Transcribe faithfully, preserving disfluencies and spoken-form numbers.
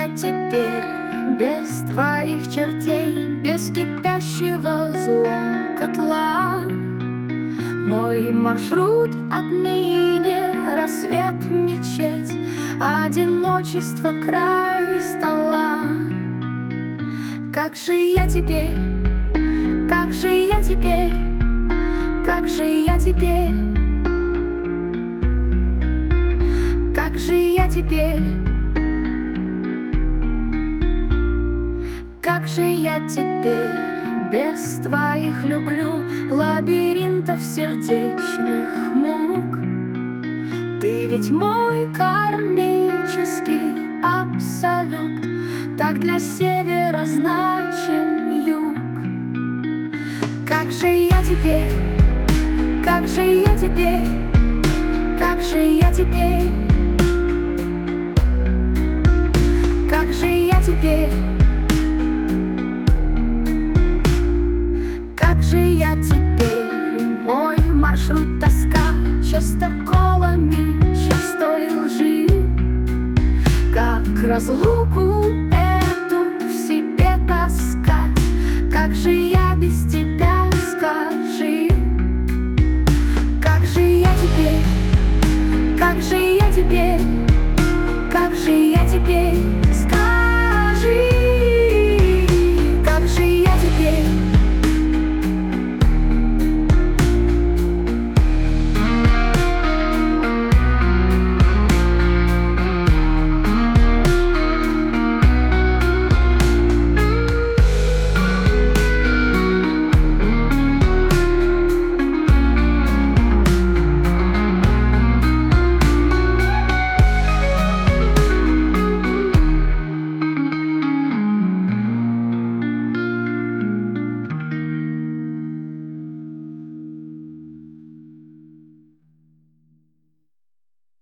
я теперь без твоих чертей, без кипящего злом котла? Мой маршрут отныне рассвет, мечеть, одиночество, край стола. Как же я теперь, как же я теперь, как же я теперь, как же я теперь, как же я теперь без твоих люблю лабиринтов сердечных мук? Ты ведь мой кармический абсолют, так для севера значен юг. Как же я теперь, как же я теперь, как же я теперь, как же я теперь, как же я теперь, мой маршрут тоска, частоколами частой лжи. Как разлуку эту в себе таскать, как же я без тебя, скажи? Как же я теперь, как же я теперь, как же я теперь,